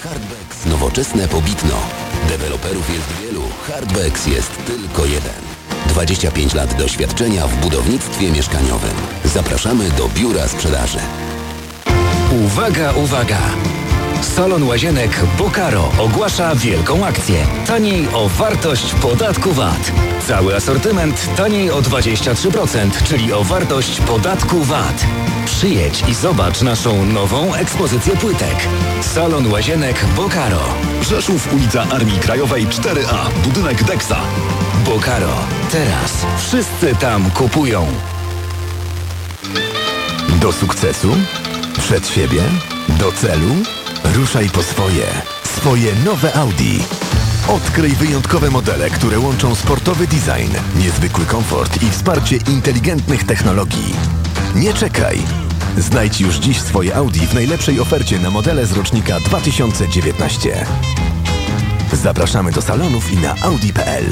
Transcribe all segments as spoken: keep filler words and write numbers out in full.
Hardbacks nowoczesne pobitno. Deweloperów jest wielu, Hardbacks jest tylko jeden. dwadzieścia pięć lat doświadczenia w budownictwie mieszkaniowym. Zapraszamy do biura sprzedaży. Uwaga, uwaga! Salon Łazienek Bocaro ogłasza wielką akcję. Taniej o wartość podatku V A T. Cały asortyment taniej o dwadzieścia trzy procent, czyli o wartość podatku V A T. Przyjedź i zobacz naszą nową ekspozycję płytek. Salon Łazienek Bocaro. Rzeszów, ulica Armii Krajowej cztery A, budynek Dexa. Bocaro. Teraz wszyscy tam kupują. Do sukcesu? Przed siebie? Do celu? Ruszaj po swoje. Swoje nowe Audi. Odkryj wyjątkowe modele, które łączą sportowy design, niezwykły komfort i wsparcie inteligentnych technologii. Nie czekaj. Znajdź już dziś swoje Audi w najlepszej ofercie na modele z rocznika dwa tysiące dziewiętnaście. Zapraszamy do salonów i na audi kropka p l.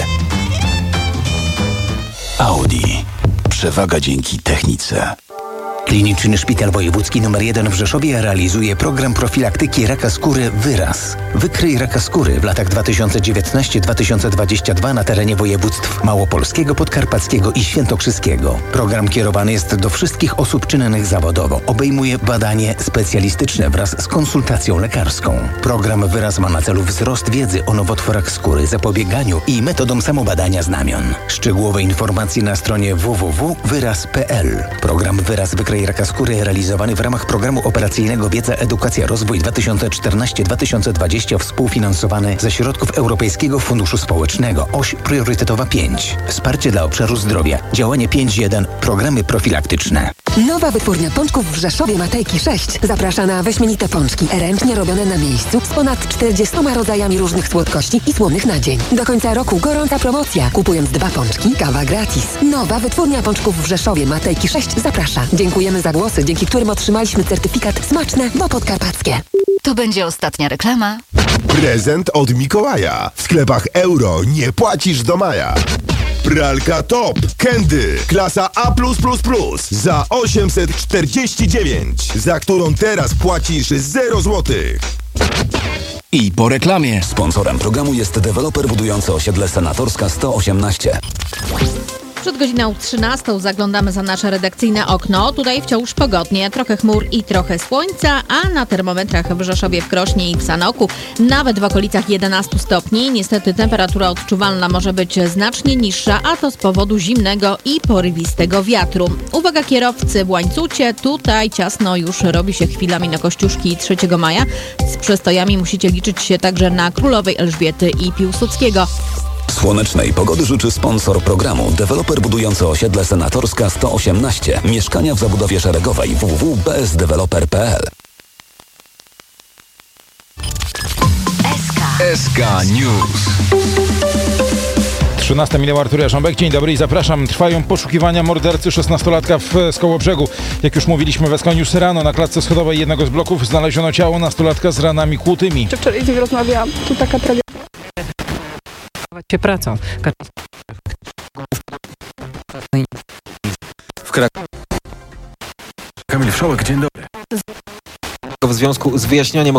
Audi. Przewaga dzięki technice. Kliniczny Szpital Wojewódzki nr jeden w Rzeszowie realizuje program profilaktyki raka skóry Wyraz. Wykryj raka skóry w latach dwa tysiące dziewiętnaście do dwa tysiące dwudziestego drugiego na terenie województw małopolskiego, podkarpackiego i świętokrzyskiego. Program kierowany jest do wszystkich osób czynnych zawodowo. Obejmuje badanie specjalistyczne wraz z konsultacją lekarską. Program Wyraz ma na celu wzrost wiedzy o nowotworach skóry, zapobieganiu i metodom samobadania znamion. Szczegółowe informacje na stronie w w w kropka wyraz kropka p l. Program Wyraz Wykryj raka skóry realizowany w ramach programu operacyjnego Wiedza, Edukacja, Rozwój dwa tysiące czternaście do dwa tysiące dwudziestego, współfinansowany ze środków Europejskiego Funduszu Społecznego. Oś priorytetowa pięć. Wsparcie dla obszaru zdrowia. Działanie pięć jeden. Programy profilaktyczne. Nowa wytwórnia pączków w Rzeszowie Matejki sześć zaprasza na wyśmienite pączki, ręcznie robione na miejscu z ponad czterdziestoma rodzajami różnych słodkości i słonych na dzień. Do końca roku gorąca promocja. Kupując dwa pączki, kawa gratis. Nowa wytwórnia pączków w Rzeszowie Matejki sześć zaprasza. Dziękujemy za głosy, dzięki którym otrzymaliśmy certyfikat Smaczne, bo podkarpackie. To będzie ostatnia reklama. Prezent od Mikołaja. W sklepach Euro nie płacisz do maja. Pralka Top Candy klasa A plus plus plus za osiemset czterdzieści dziewięć, za którą teraz płacisz zero złotych. I po reklamie. Sponsorem programu jest deweloper budujący osiedle Senatorska sto osiemnaście. Przed godziną trzynastą zaglądamy za nasze redakcyjne okno. Tutaj wciąż pogodnie, trochę chmur i trochę słońca, a na termometrach w Rzeszowie, w Krośnie i w Sanoku nawet w okolicach jedenastu stopni. Niestety temperatura odczuwalna może być znacznie niższa, a to z powodu zimnego i porywistego wiatru. Uwaga kierowcy w Łańcucie, tutaj ciasno już robi się chwilami na Kościuszki trzeciego maja. Z przestojami musicie liczyć się także na Królowej Elżbiety i Piłsudskiego. Słonecznej pogody życzy sponsor programu, deweloper budujący osiedle Senatorska sto osiemnaście. Mieszkania w zabudowie szeregowej w w w kropka b s developer kropka p l. S K News. trzynasta minęła, Artur Jarząbek. Dzień dobry i zapraszam. Trwają poszukiwania mordercy szesnastolatka w Skołobrzegu. Jak już mówiliśmy w S K News rano, na klatce schodowej jednego z bloków znaleziono ciało nastolatka z ranami kłutymi. Wczoraj z nim rozmawiałam. Tu taka tragedia. się pracą. W Krakowie. Kamil Wszołek, dzień dobry. W związku z wyjaśnianiem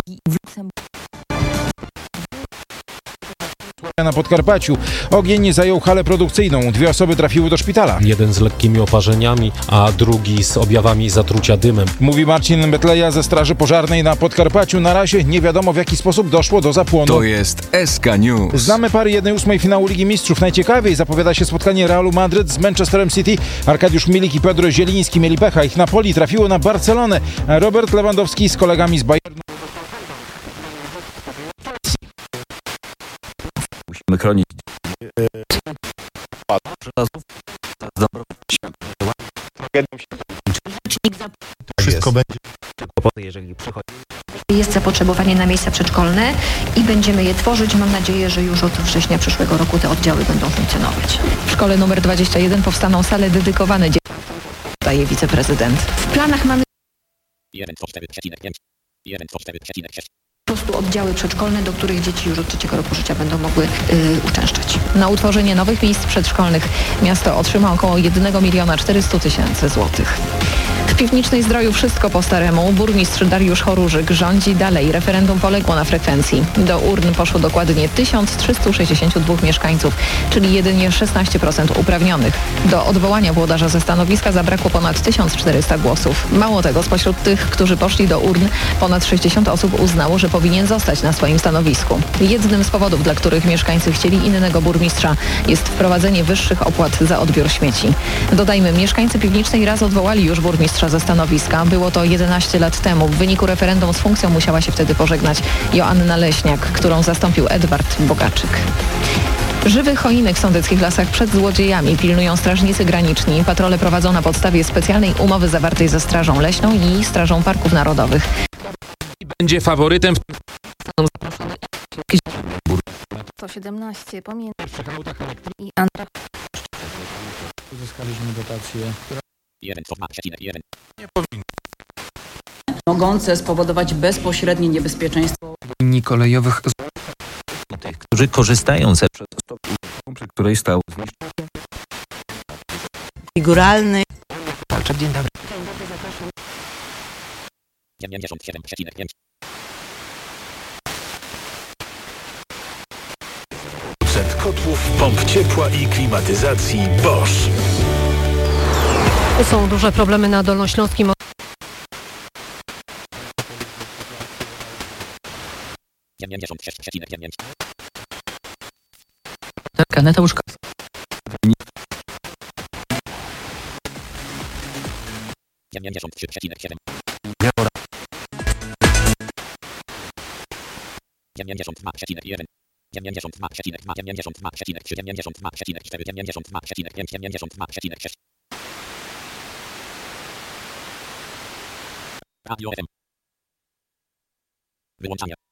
na Podkarpaciu. Ogień zajął halę produkcyjną. Dwie osoby trafiły do szpitala. Jeden z lekkimi oparzeniami, a drugi z objawami zatrucia dymem. Mówi Marcin Betleja ze Straży Pożarnej na Podkarpaciu. Na razie nie wiadomo, w jaki sposób doszło do zapłonu. To jest S K News. Znamy pary jednej ósmej finału Ligi Mistrzów. Najciekawiej zapowiada się spotkanie Realu Madryt z Manchesterem City. Arkadiusz Milik i Pedro Zieliński mieli pecha. Ich Napoli trafiło na Barcelonę. Robert Lewandowski z kolegami z Bayernu. Musimy chronić wszystko będzie, jeżeli przychodzi. Jest zapotrzebowanie na miejsca przedszkolne i będziemy je tworzyć. Mam nadzieję, że już od września przyszłego roku te oddziały będą funkcjonować. W szkole numer dwadzieścia jeden powstaną sale dedykowane dzieciom, daje wiceprezydent. W planach mamy po prostu oddziały przedszkolne, do których dzieci już od trzeciego roku życia będą mogły y, uczęszczać. Na utworzenie nowych miejsc przedszkolnych miasto otrzyma około jednego miliona czterysta tysięcy złotych. W Piwnicznej Zdroju wszystko po staremu. Burmistrz Dariusz Chorurzyk rządzi dalej. Referendum poległo na frekwencji. Do urn poszło dokładnie tysiąc trzysta sześćdziesiąt dwa mieszkańców, czyli jedynie szesnaście procent uprawnionych. Do odwołania włodarza ze stanowiska zabrakło ponad tysiąc czterysta głosów. Mało tego, spośród tych, którzy poszli do urn, ponad sześćdziesiąt osób uznało, że powinien zostać na swoim stanowisku. Jednym z powodów, dla których mieszkańcy chcieli innego burmistrza, jest wprowadzenie wyższych opłat za odbiór śmieci. Dodajmy, mieszkańcy Piwnicznej raz odwołali już burmistrza ze stanowiska. Było to jedenaście lat temu. W wyniku referendum z funkcją musiała się wtedy pożegnać Joanna Leśniak, którą zastąpił Edward Bogaczyk. Żywych choinek w sądeckich lasach przed złodziejami pilnują strażnicy graniczni. Patrole prowadzą na podstawie specjalnej umowy zawartej ze Strażą Leśną i Strażą Parków Narodowych. Będzie faworytem w sto siedemnaście pomiędzy i Andra. Uzyskaliśmy dotację. Nie powinno. Mogące spowodować bezpośrednie niebezpieczeństwo Linii kolejowych tych, którzy korzystają ze przy której stał figuralny. Dzień dobry. Przed kotłów, pomp ciepła i klimatyzacji Bosch. Są duże problemy na Dolnośląskim. Kaneta łóżka. Radio F M. Wyłączanie.